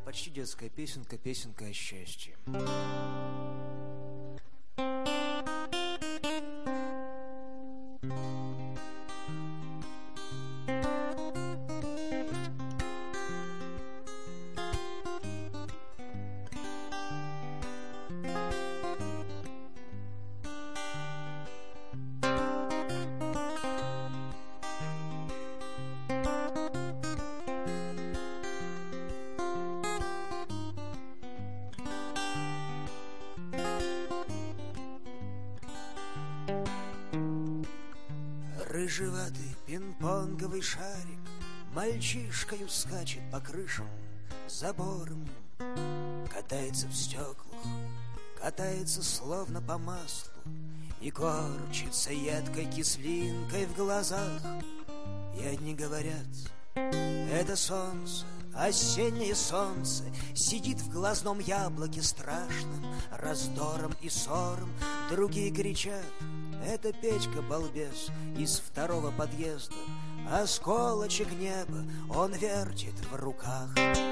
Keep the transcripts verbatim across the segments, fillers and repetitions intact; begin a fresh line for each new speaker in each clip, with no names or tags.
почти детская песенка, песенка о счастье. Рыжеватый пинг-понговый шарик мальчишкою скачет по крышам, заборам, катается в стеклах, катается словно по маслу и корчится едкой кислинкой в глазах. И одни говорят, это солнце, осеннее солнце, сидит в глазном яблоке страшным раздором и ссором. Другие кричат, это Петька балбес из второго подъезда, осколочек неба он вертит в руках.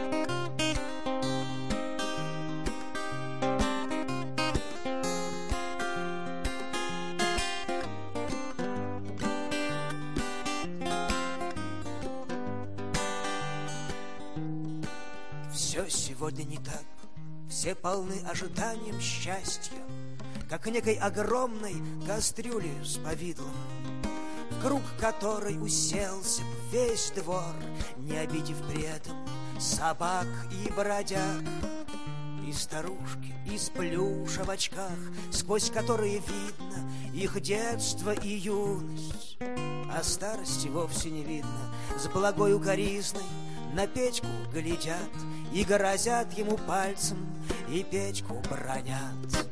Все сегодня не так, все полны ожиданием счастья, как некой огромной кастрюли с повидлом, в круг которой уселся весь двор, не обидев при этом собак и бродяг. И старушки из плюша в очках, сквозь которые видно их детство и юность, а старости вовсе не видно, с благой укоризной на Петьку глядят и грозят ему пальцем, и Петьку бронят.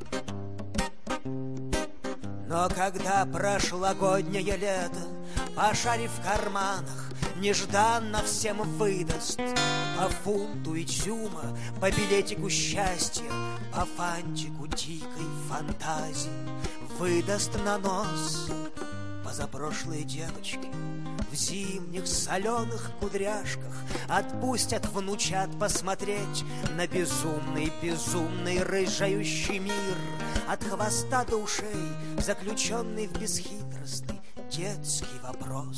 Но когда прошлогоднее лето, пошарив в карманах, нежданно всем выдаст по фунту изюма, по билетику счастья, по фантику дикой фантазии, выдаст на нос позапрошлые девочки в зимних соленых кудряшках отпустят внучат посмотреть на безумный, безумный рыжающий мир, от хвоста до ушей заключенный в бесхитростный детский вопрос.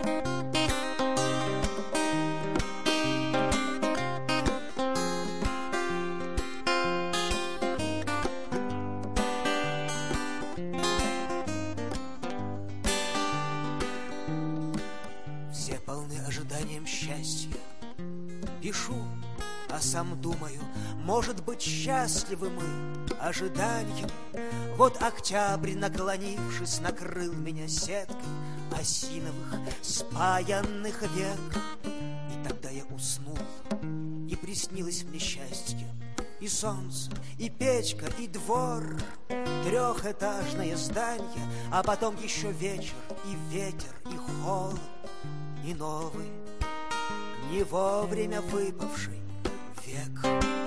Все полны ожиданием счастья. Пишу, а сам думаю, может быть, счастливы мы ожиданием. Вот октябрь, наклонившись, накрыл меня сеткой осиновых спаянных век. И тогда я уснул, и приснилось мне счастье, и солнце, и печка, и двор, трехэтажное здание, а потом еще вечер, и ветер, и холод, и новый, не вовремя выпавший век.